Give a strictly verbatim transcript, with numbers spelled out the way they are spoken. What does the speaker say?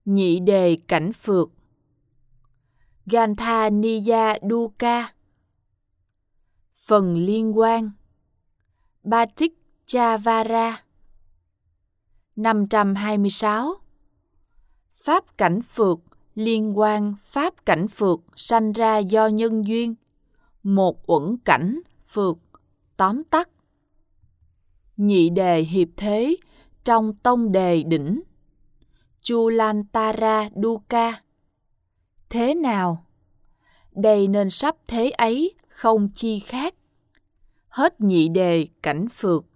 Nhị đề cảnh phược. Gantha Niya Duka. Phần liên quan. Patichavara. năm trăm hai mươi sáu. Pháp cảnh phược liên quan pháp cảnh phược sanh ra do nhân duyên. Một uẩn cảnh phược tóm tắt. Nhị đề hiệp thế trong tông đề đỉnh. Chulantara Duka. Thế nào? Đây nên sắp thế ấy không chi khác. Hết nhị đề cảnh phược.